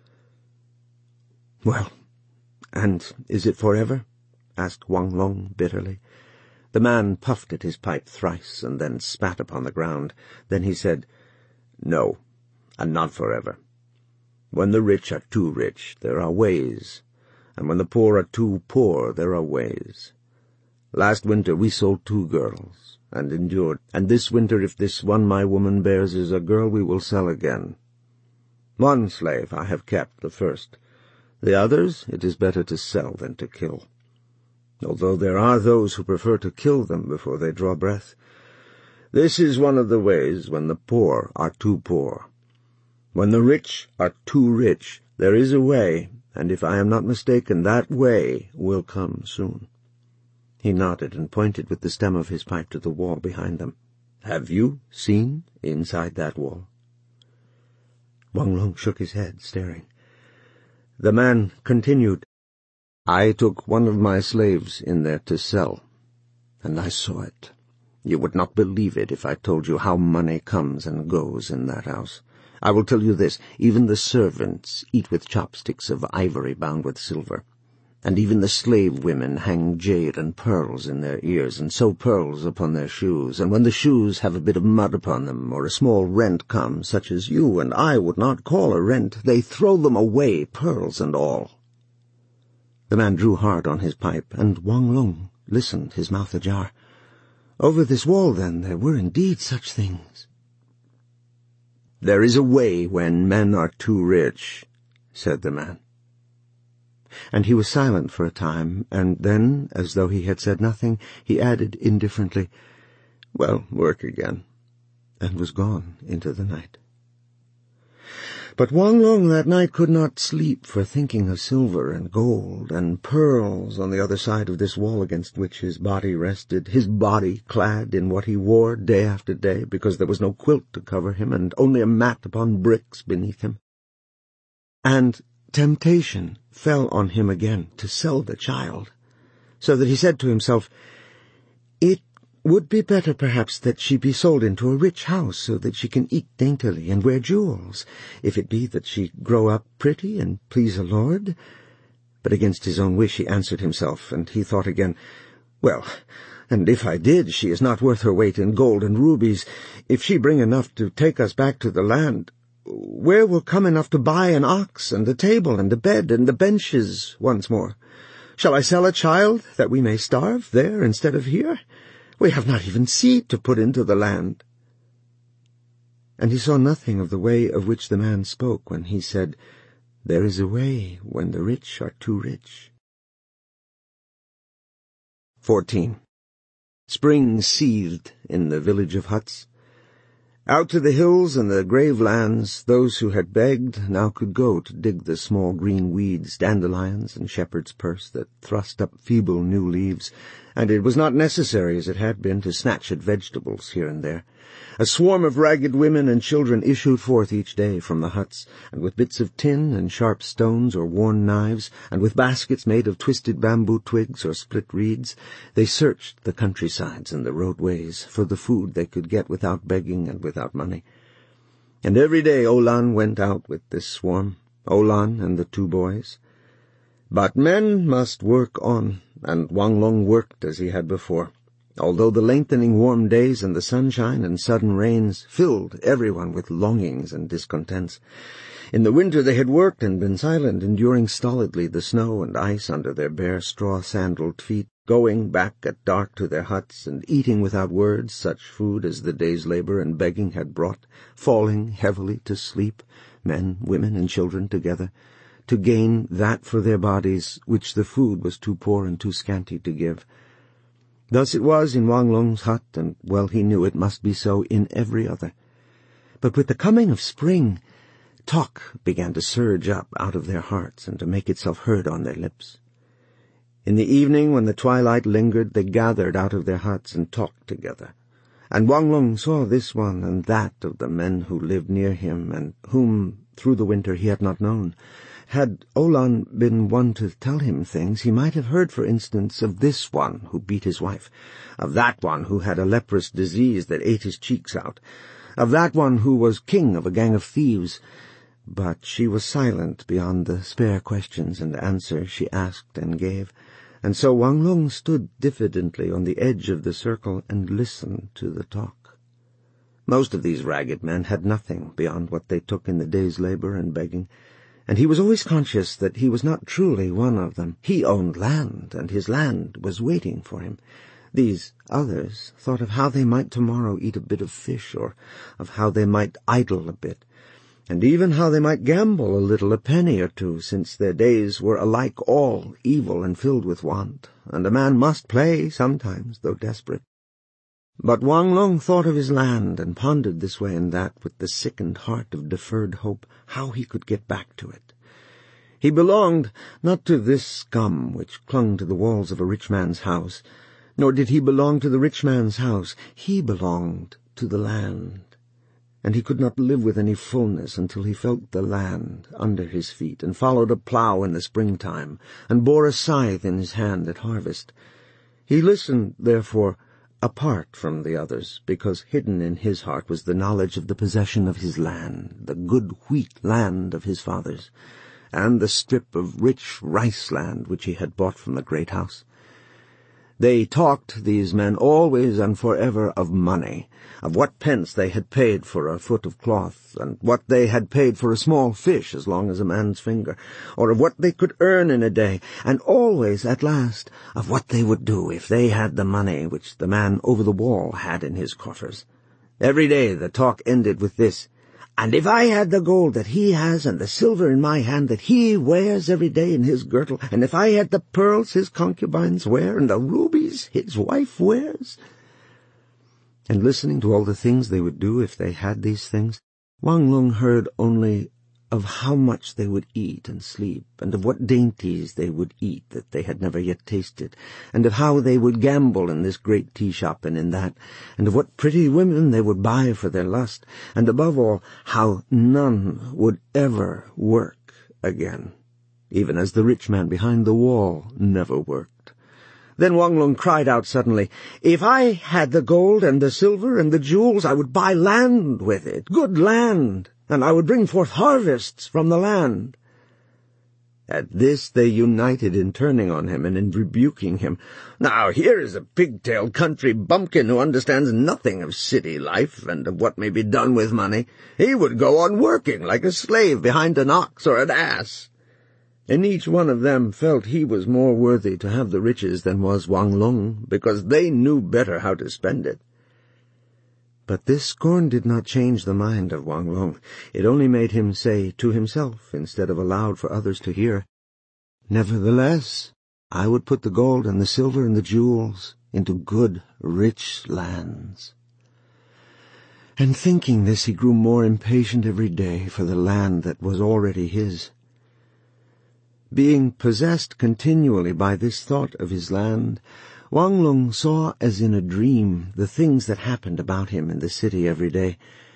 "Well, and is it forever?" asked Wang Lung bitterly. The man puffed at his pipe thrice and then spat upon the ground. Then he said, "No, and not forever. When the rich are too rich, there are ways, and when the poor are too poor, there are ways. Last winter we sold 2 girls, and endured, and this winter if this one my woman bears is a girl we will sell again. 1 slave I have kept, the first. The others it is better to sell than to kill. Although there are those who prefer to kill them before they draw breath. This is one of the ways when the poor are too poor. When the rich are too rich, there is a way, and if I am not mistaken, that way will come soon. He nodded and pointed with the stem of his pipe to the wall behind them. Have you seen inside that wall? Wang Long shook his head, staring. The man continued, I took one of my slaves in there to sell, and I saw it. You would not believe it if I told you how money comes and goes in that house. I will tell you this, even the servants eat with chopsticks of ivory bound with silver. And even the slave women hang jade and pearls in their ears, and sew pearls upon their shoes, and when the shoes have a bit of mud upon them, or a small rent comes, such as you and I would not call a rent, they throw them away, pearls and all. The man drew hard on his pipe, and Wang Long listened, his mouth ajar. Over this wall, then, there were indeed such things. There is a way when men are too rich, said the man. And he was silent for a time, and then, as though he had said nothing, he added indifferently, Well, work again, and was gone into the night. But Wang Long that night could not sleep for thinking of silver and gold and pearls on the other side of this wall against which his body rested, his body clad in what he wore day after day, because there was no quilt to cover him and only a mat upon bricks beneath him. And temptation fell on him again to sell the child, so that he said to himself, It would be better perhaps that she be sold into a rich house, so that she can eat daintily and wear jewels, if it be that she grow up pretty and please a lord. But against his own wish he answered himself, and he thought again, Well, and if I did, she is not worth her weight in gold and rubies. If she bring enough to take us back to the land, where will come enough to buy an ox and a table and a bed and the benches once more? Shall I sell a child that we may starve there instead of here? We have not even seed to put into the land. And he saw nothing of the way of which the man spoke when he said, There is a way when the rich are too rich. 14. Spring seethed in the village of huts. Out to the hills and the grave lands, those who had begged now could go to dig the small green weeds, dandelions, and shepherd's purse that thrust up feeble new leaves, and it was not necessary, as it had been, to snatch at vegetables here and there. A swarm of ragged women and children issued forth each day from the huts, and with bits of tin and sharp stones or worn knives, and with baskets made of twisted bamboo twigs or split reeds, they searched the countrysides and the roadways for the food they could get without begging and without money. And every day Olan went out with this swarm, Olan and the 2 boys. But men must work on, and Wang Long worked as he had before, although the lengthening warm days and the sunshine and sudden rains filled everyone with longings and discontents. In the winter they had worked and been silent, enduring stolidly the snow and ice under their bare straw-sandaled feet, going back at dark to their huts and eating without words such food as the day's labor and begging had brought, falling heavily to sleep, men, women, and children together, to gain that for their bodies which the food was too poor and too scanty to give. Thus it was in Wang Long's hut, and well he knew it must be so in every other. But with the coming of spring, talk began to surge up out of their hearts and to make itself heard on their lips. In the evening, when the twilight lingered, they gathered out of their huts and talked together. And Wang Long saw this one and that of the men who lived near him, and whom, through the winter, he had not known. Had Olan been one to tell him things, he might have heard, for instance, of this one who beat his wife, of that one who had a leprous disease that ate his cheeks out, of that one who was king of a gang of thieves. But she was silent beyond the spare questions and answers she asked and gave, and so Wang Long stood diffidently on the edge of the circle and listened to the talk. Most of these ragged men had nothing beyond what they took in the day's labor and begging, and he was always conscious that he was not truly one of them. He owned land, and his land was waiting for him. These others thought of how they might tomorrow eat a bit of fish, or of how they might idle a bit, and even how they might gamble a little, a penny or two, since their days were alike all evil and filled with want, and a man must play sometimes, though desperate. But Wang Long thought of his land, and pondered this way and that with the sickened heart of deferred hope, how he could get back to it. He belonged not to this scum which clung to the walls of a rich man's house, nor did he belong to the rich man's house. He belonged to the land, and he could not live with any fullness until he felt the land under his feet, and followed a plough in the springtime, and bore a scythe in his hand at harvest. He listened, therefore, apart from the others, because hidden in his heart was the knowledge of the possession of his land, the good wheat land of his fathers, and the strip of rich rice land which he had bought from the great house. They talked, these men, always and forever of money, of what pence they had paid for a foot of cloth, and what they had paid for a small fish as long as a man's finger, or of what they could earn in a day, and always, at last, of what they would do if they had the money which the man over the wall had in his coffers. Every day the talk ended with this: "And if I had the gold that he has, and the silver in my hand that he wears every day in his girdle, and if I had the pearls his concubines wear, and the rubies his wife wears—" And listening to all the things they would do if they had these things, Wang Long heard only of how much they would eat and sleep, and of what dainties they would eat that they had never yet tasted, and of how they would gamble in this great tea-shop and in that, and of what pretty women they would buy for their lust, and above all, how none would ever work again, even as the rich man behind the wall never worked. Then Wang Long cried out suddenly, "If I had the gold and the silver and the jewels, I would buy land with it, good land, and I would bring forth harvests from the land." At this they united in turning on him and in rebuking him. "Now here is a pigtailed country bumpkin who understands nothing of city life and of what may be done with money. He would go on working like a slave behind an ox or an ass." And each one of them felt he was more worthy to have the riches than was Wang Long, because they knew better how to spend it. But this scorn did not change the mind of Wang Long. It only made him say to himself, instead of aloud for others to hear, "Nevertheless, I would put the gold and the silver and the jewels into good, rich lands." And thinking this, he grew more impatient every day for the land that was already his. Being possessed continually by this thought of his land, Wang Long saw as in a dream the things that happened about him in the city every day.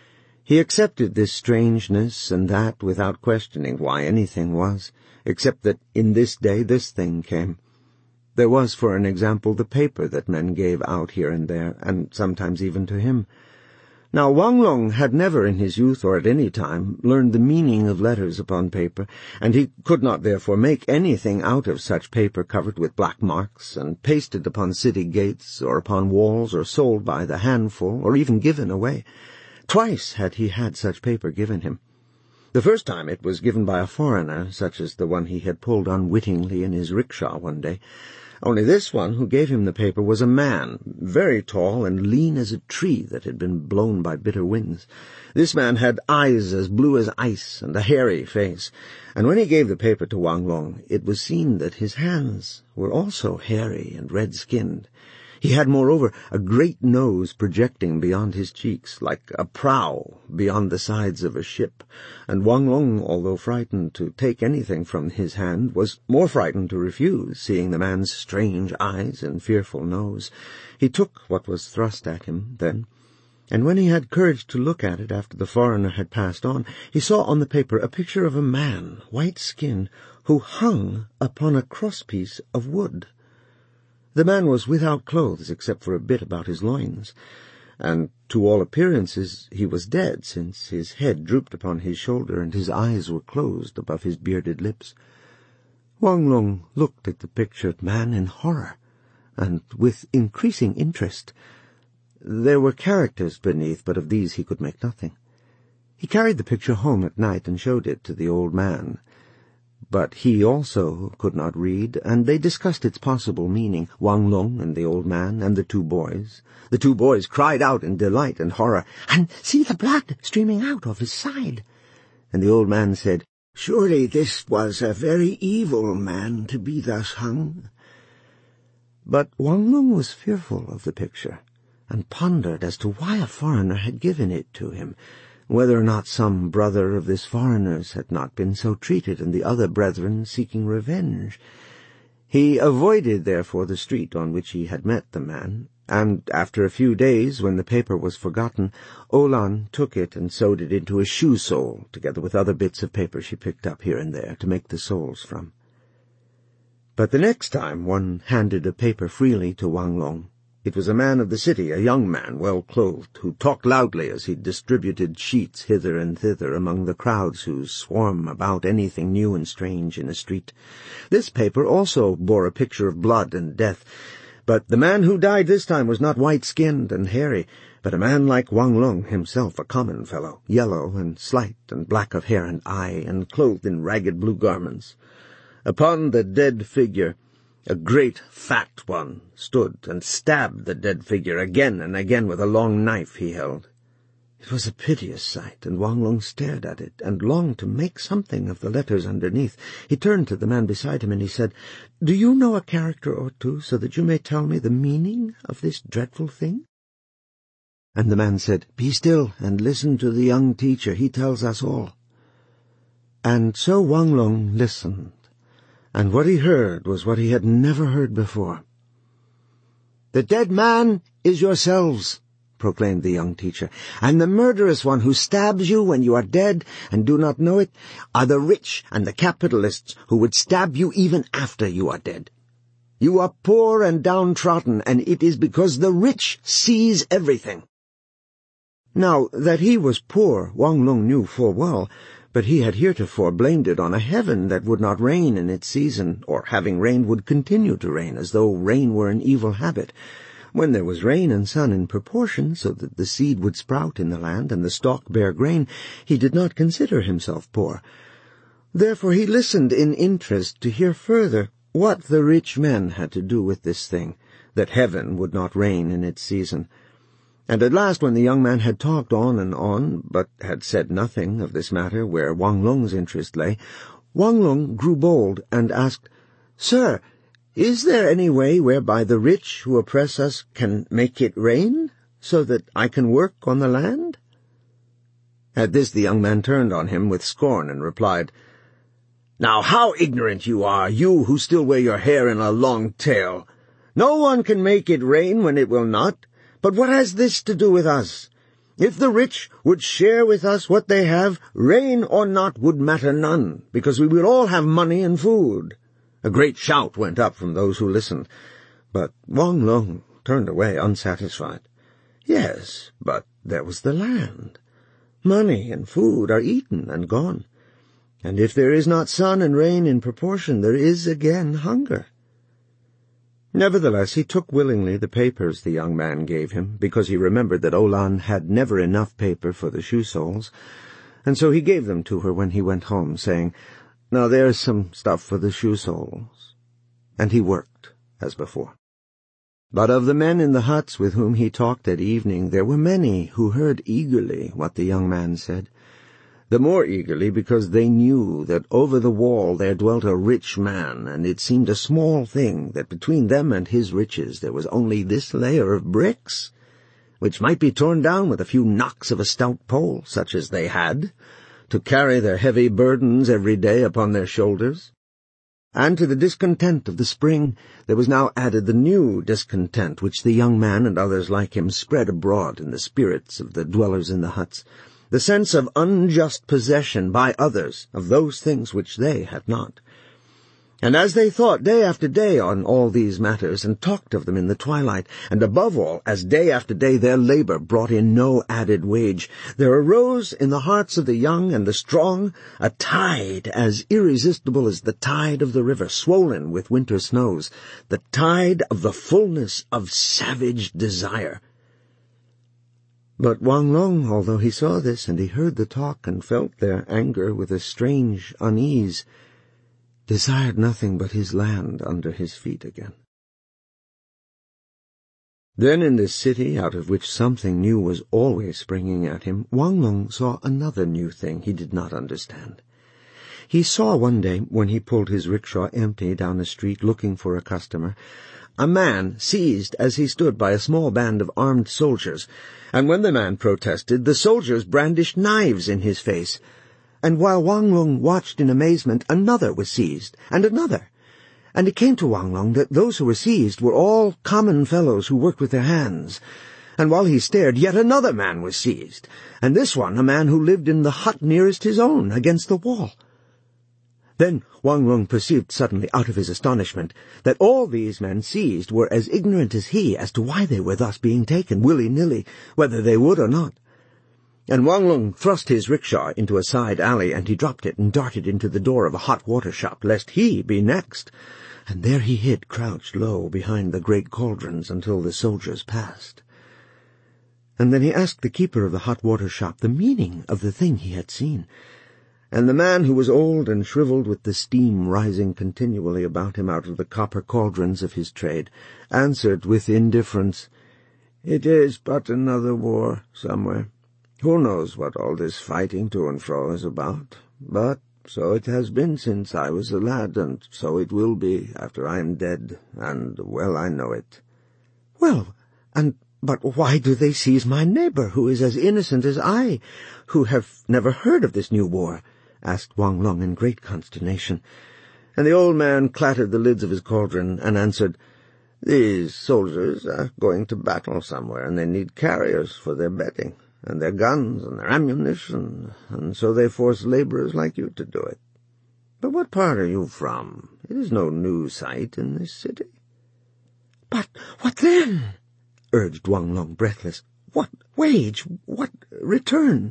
He accepted this strangeness and that without questioning why anything was, except that in this day this thing came. There was, for an example, the paper that men gave out here and there, and sometimes even to him. Now Wang Long had never in his youth or at any time learned the meaning of letters upon paper, and he could not therefore make anything out of such paper covered with black marks and pasted upon city gates or upon walls or sold by the handful or even given away. Twice had he had such paper given him. The first time it was given by a foreigner, such as the one he had pulled unwittingly in his rickshaw one day. Only this one who gave him the paper was a man, very tall and lean as a tree that had been blown by bitter winds. This man had eyes as blue as ice and a hairy face, and when he gave the paper to Wang Long, it was seen that his hands were also hairy and red-skinned. He had, moreover, a great nose projecting beyond his cheeks, like a prow beyond the sides of a ship, and Wang Long, although frightened to take anything from his hand, was more frightened to refuse, seeing the man's strange eyes and fearful nose. He took what was thrust at him then, and when he had courage to look at it after the foreigner had passed on, he saw on the paper a picture of a man, white-skinned, who hung upon a crosspiece of wood. The man was without clothes except for a bit about his loins, and to all appearances he was dead, since his head drooped upon his shoulder and his eyes were closed above his bearded lips. Wang Long looked at the pictured man in horror, and with increasing interest. There were characters beneath, but of these he could make nothing. He carried the picture home at night and showed it to the old man, but he also could not read, and they discussed its possible meaning, Wang Long and the old man and the two boys. The two boys cried out in delight and horror, "And see the blood streaming out of his side!" And the old man said, "Surely this was a very evil man to be thus hung." But Wang Long was fearful of the picture, and pondered as to why a foreigner had given it to him, whether or not some brother of this foreigner's had not been so treated, and the other brethren seeking revenge. He avoided, therefore, the street on which he had met the man, and after a few days, when the paper was forgotten, Olan took it and sewed it into a shoe sole, together with other bits of paper she picked up here and there to make the soles from. But the next time one handed a paper freely to Wang Long, it was a man of the city, a young man, well-clothed, who talked loudly as he distributed sheets hither and thither among the crowds who swarm about anything new and strange in a street. This paper also bore a picture of blood and death, but the man who died this time was not white-skinned and hairy, but a man like Wang Long himself, a common fellow, yellow and slight and black of hair and eye, and clothed in ragged blue garments. Upon the dead figure a great fat one stood and stabbed the dead figure again and again with a long knife he held. It was a piteous sight, and Wang Long stared at it, and longed to make something of the letters underneath. He turned to the man beside him, and he said, "Do you know a character or two, so that you may tell me the meaning of this dreadful thing?" And the man said, "Be still, and listen to the young teacher. He tells us all." And so Wang Long listened, and what he heard was what he had never heard before. "The dead man is yourselves," proclaimed the young teacher, "and the murderous one who stabs you when you are dead and do not know it are the rich and the capitalists who would stab you even after you are dead. You are poor and downtrodden, and it is because the rich seize everything." Now, that he was poor, Wang Long knew full well, but he had heretofore blamed it on a heaven that would not rain in its season, or having rained would continue to rain, as though rain were an evil habit. When there was rain and sun in proportion, so that the seed would sprout in the land and the stalk bear grain, he did not consider himself poor. Therefore he listened in interest to hear further what the rich men had to do with this thing, that heaven would not rain in its season. And at last, when the young man had talked on, but had said nothing of this matter where Wang Long's interest lay, Wang Long grew bold and asked, "Sir, is there any way whereby the rich who oppress us can make it rain, so that I can work on the land?" At this the young man turned on him with scorn and replied, "Now how ignorant you are, you who still wear your hair in a long tail! No one can make it rain when it will not. But what has this to do with us? If the rich would share with us what they have, rain or not would matter none, because we would all have money and food." A great shout went up from those who listened, but Wang Long turned away unsatisfied. Yes, but there was the land. Money and food are eaten and gone, and if there is not sun and rain in proportion, there is again hunger. Nevertheless, he took willingly the papers the young man gave him, because he remembered that Olan had never enough paper for the shoe soles, and so he gave them to her when he went home, saying, "Now there's some stuff for the shoe soles." And he worked as before. But of the men in the huts with whom he talked at evening, there were many who heard eagerly what the young man said, the more eagerly because they knew that over the wall there dwelt a rich man, and it seemed a small thing that between them and his riches there was only this layer of bricks, which might be torn down with a few knocks of a stout pole, such as they had, to carry their heavy burdens every day upon their shoulders. And to the discontent of the spring there was now added the new discontent which the young man and others like him spread abroad in the spirits of the dwellers in the huts, the sense of unjust possession by others of those things which they had not. And as they thought day after day on all these matters, and talked of them in the twilight, and above all, as day after day their labor brought in no added wage, there arose in the hearts of the young and the strong a tide as irresistible as the tide of the river, swollen with winter snows, the tide of the fullness of savage desire. But Wang Long, although he saw this, and he heard the talk, and felt their anger with a strange unease, desired nothing but his land under his feet again. Then in this city, out of which something new was always springing at him, Wang Long saw another new thing he did not understand. He saw one day, when he pulled his rickshaw empty down a street looking for a customer, a man seized as he stood by a small band of armed soldiers, and when the man protested, the soldiers brandished knives in his face. And while Wang Long watched in amazement, another was seized, and another. And it came to Wang Long that those who were seized were all common fellows who worked with their hands. And while he stared, yet another man was seized, and this one a man who lived in the hut nearest his own, against the wall. Then Wang Long perceived suddenly, out of his astonishment, that all these men seized were as ignorant as he as to why they were thus being taken willy-nilly, whether they would or not. And Wang Long thrust his rickshaw into a side alley, and he dropped it and darted into the door of a hot water shop, lest he be next. And there he hid, crouched low behind the great cauldrons, until the soldiers passed. And then he asked the keeper of the hot water shop the meaning of the thing he had seen. And the man, who was old and shriveled with the steam rising continually about him out of the copper cauldrons of his trade, answered with indifference, "It is but another war somewhere. Who knows what all this fighting to and fro is about? But so it has been since I was a lad, and so it will be after I am dead, and well I know it." "Well, but why do they seize my neighbor, who is as innocent as I, who have never heard of this new war?" asked Wang Long in great consternation. And the old man clattered the lids of his cauldron, and answered, "These soldiers are going to battle somewhere, and they need carriers for their bedding, and their guns and their ammunition, and so they force laborers like you to do it. But what part are you from? It is no new sight in this city." "But what then?" urged Wang Long, breathless. "What wage? What return?"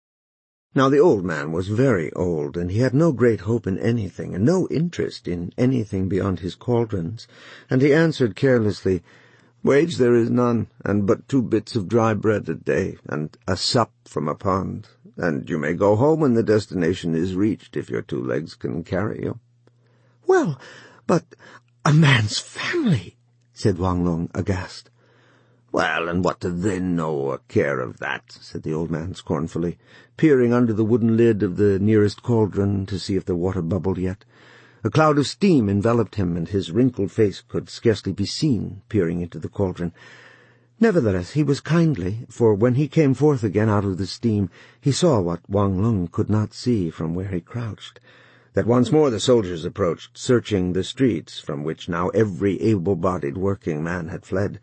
Now the old man was very old, and he had no great hope in anything, and no interest in anything beyond his cauldrons, and he answered carelessly, "Wage there is none, and but 2 bits of dry bread a day, and a sup from a pond, and you may go home when the destination is reached, if your 2 legs can carry you." "Well, but a man's family," said Wang Long, aghast. "Well, and what do they know or care of that?" said the old man scornfully, peering under the wooden lid of the nearest cauldron to see if the water bubbled yet. A cloud of steam enveloped him, and his wrinkled face could scarcely be seen, peering into the cauldron. Nevertheless, he was kindly, for when he came forth again out of the steam, he saw what Wang Long could not see from where he crouched, that once more the soldiers approached, searching the streets, from which now every able-bodied working man had fled.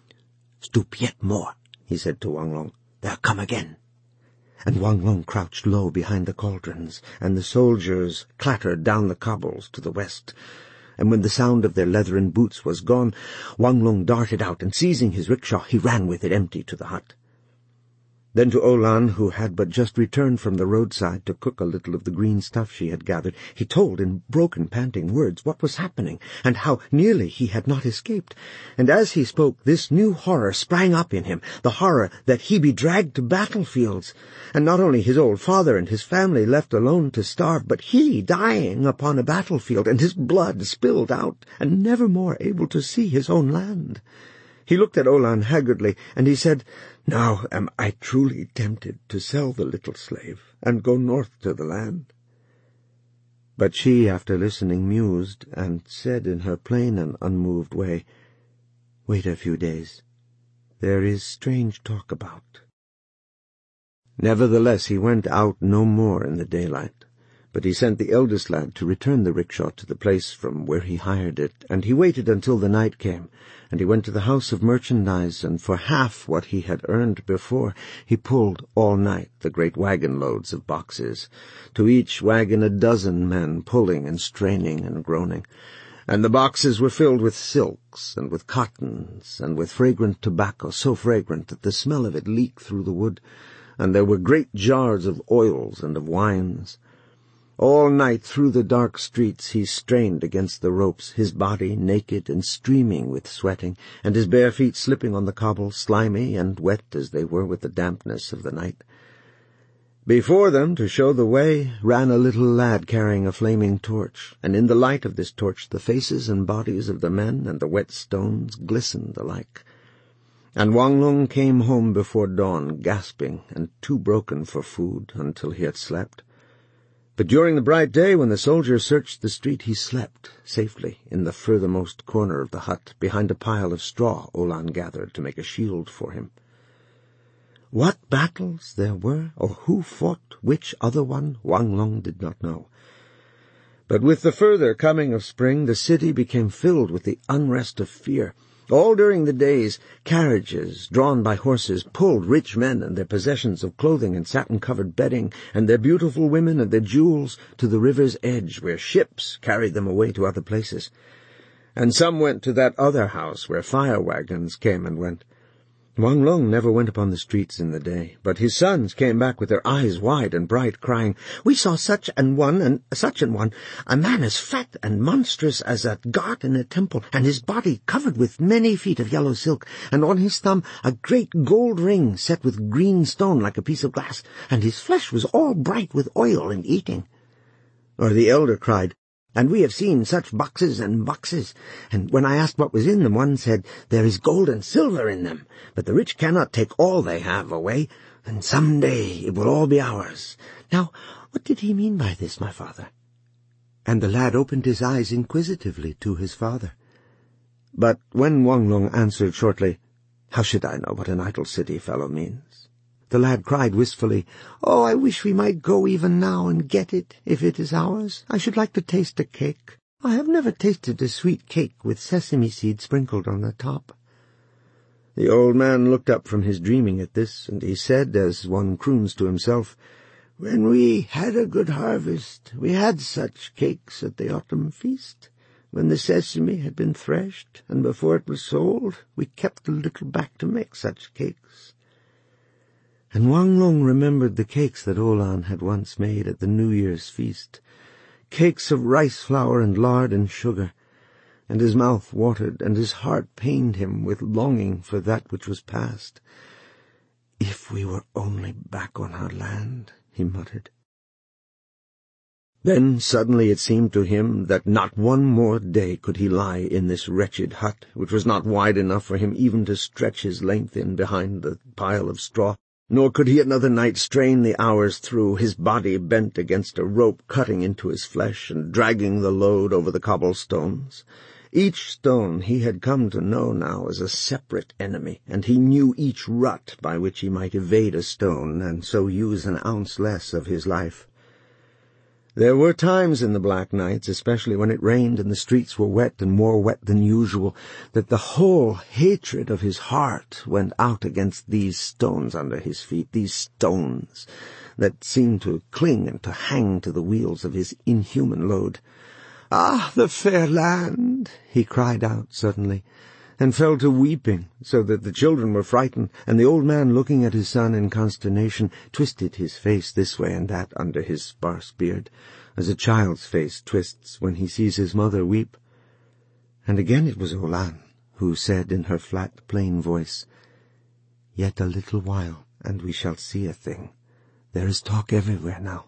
"Stoop yet more," he said to Wang Long. "They are come again." And Wang Long crouched low behind the cauldrons, and the soldiers clattered down the cobbles to the west. And when the sound of their leathern boots was gone, Wang Long darted out, and seizing his rickshaw, he ran with it empty to the hut. Then to Olan, who had but just returned from the roadside to cook a little of the green stuff she had gathered, he told in broken, panting words what was happening, and how nearly he had not escaped. And as he spoke, this new horror sprang up in him, the horror that he be dragged to battlefields, and not only his old father and his family left alone to starve, but he dying upon a battlefield, and his blood spilled out, and never more able to see his own land. He looked at Olan haggardly, and he said, "Now am I truly tempted to sell the little slave, and go north to the land." But she, after listening, mused, and said in her plain and unmoved way, "Wait a few days. There is strange talk about." Nevertheless, he went out no more in the daylight, but he sent the eldest lad to return the rickshaw to the place from where he hired it, and he waited until the night came, and he went to the house of merchandise, and for half what he had earned before, he pulled all night the great wagon-loads of boxes, to each wagon 12 men pulling and straining and groaning. And the boxes were filled with silks, and with cottons, and with fragrant tobacco, so fragrant that the smell of it leaked through the wood, and there were great jars of oils and of wines. All night through the dark streets he strained against the ropes, his body naked and streaming with sweating, and his bare feet slipping on the cobble, slimy and wet as they were with the dampness of the night. Before them, to show the way, ran a little lad carrying a flaming torch, and in the light of this torch the faces and bodies of the men and the wet stones glistened alike. And Wang Lung came home before dawn, gasping and too broken for food until he had slept. But during the bright day, when the soldiers searched the street, he slept safely in the furthermost corner of the hut, behind a pile of straw Olan gathered to make a shield for him. What battles there were, or who fought which other one, Wang Lung did not know. But with the further coming of spring, the city became filled with the unrest of fear. All during the days, carriages drawn by horses pulled rich men and their possessions of clothing and satin-covered bedding, and their beautiful women and their jewels, to the river's edge, where ships carried them away to other places. And some went to that other house where fire wagons came and went. Wang Lung never went upon the streets in the day, but his sons came back with their eyes wide and bright, crying, "We saw such an one and such an one, a man as fat and monstrous as a god in a temple, and his body covered with many feet of yellow silk, and on his thumb a great gold ring set with green stone like a piece of glass, and his flesh was all bright with oil and eating." Or the elder cried, "And we have seen such boxes and boxes, and when I asked what was in them, one said, 'There is gold and silver in them, but the rich cannot take all they have away, and some day it will all be ours.' Now, what did he mean by this, my father?" And the lad opened his eyes inquisitively to his father. But when Wang Lung answered shortly, "How should I know what an idle city fellow means?" the lad cried wistfully, "Oh, I wish we might go even now and get it, if it is ours. I should like to taste a cake. I have never tasted a sweet cake with sesame seed sprinkled on the top." The old man looked up from his dreaming at this, and he said, as one croons to himself, "When we had a good harvest, we had such cakes at the autumn feast. When the sesame had been threshed, and before it was sold, we kept a little back to make such cakes." And Wang Lung remembered the cakes that Olan had once made at the New Year's feast, cakes of rice flour and lard and sugar, and his mouth watered, and his heart pained him with longing for that which was past. "If we were only back on our land," he muttered. Then suddenly it seemed to him that not one more day could he lie in this wretched hut, which was not wide enough for him even to stretch his length in behind the pile of straw. Nor could he another night strain the hours through, his body bent against a rope cutting into his flesh and dragging the load over the cobblestones. Each stone he had come to know now as a separate enemy, and he knew each rut by which he might evade a stone and so use an ounce less of his life. There were times in the black nights, especially when it rained and the streets were wet and more wet than usual, that the whole hatred of his heart went out against these stones under his feet, these stones that seemed to cling and to hang to the wheels of his inhuman load. "Ah, the fair land!" he cried out suddenly, and fell to weeping, so that the children were frightened, and the old man, looking at his son in consternation, twisted his face this way and that under his sparse beard, as a child's face twists when he sees his mother weep. And again it was Olan who said in her flat, plain voice, "Yet a little while, and we shall see a thing. There is talk everywhere now."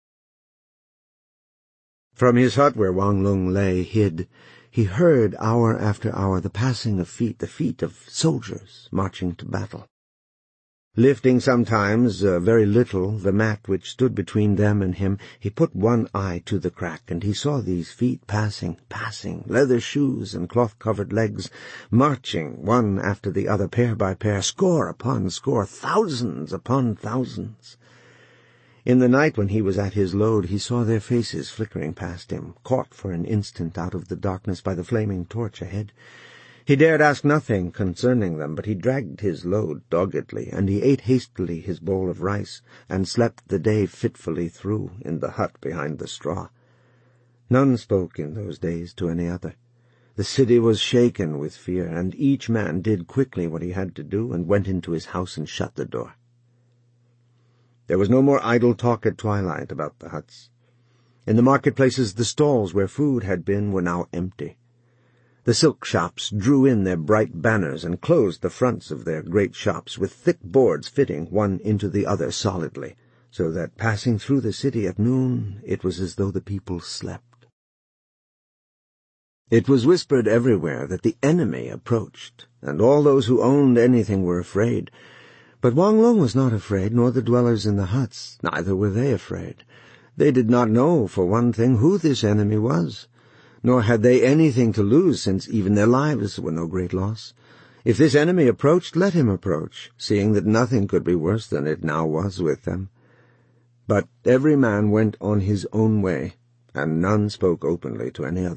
From his hut where Wang Lung lay hid, he heard hour after hour the passing of feet, the feet of soldiers marching to battle. Lifting sometimes, very little, the mat which stood between them and him, he put one eye to the crack, and he saw these feet passing, leather shoes and cloth-covered legs, marching one after the other, pair by pair, score upon score, thousands upon thousands. In the night when he was at his load, he saw their faces flickering past him, caught for an instant out of the darkness by the flaming torch ahead. He dared ask nothing concerning them, but he dragged his load doggedly, and he ate hastily his bowl of rice, and slept the day fitfully through in the hut behind the straw. None spoke in those days to any other. The city was shaken with fear, and each man did quickly what he had to do, and went into his house and shut the door. There was no more idle talk at twilight about the huts. In the marketplaces the stalls where food had been were now empty. The silk shops drew in their bright banners and closed the fronts of their great shops with thick boards fitting one into the other solidly, so that passing through the city at noon, it was as though the people slept. It was whispered everywhere that the enemy approached, and all those who owned anything were afraid. But Wang Long was not afraid, nor the dwellers in the huts, neither were they afraid. They did not know, for one thing, who this enemy was, nor had they anything to lose, since even their lives were no great loss. If this enemy approached, let him approach, seeing that nothing could be worse than it now was with them. But every man went on his own way, and none spoke openly to any other.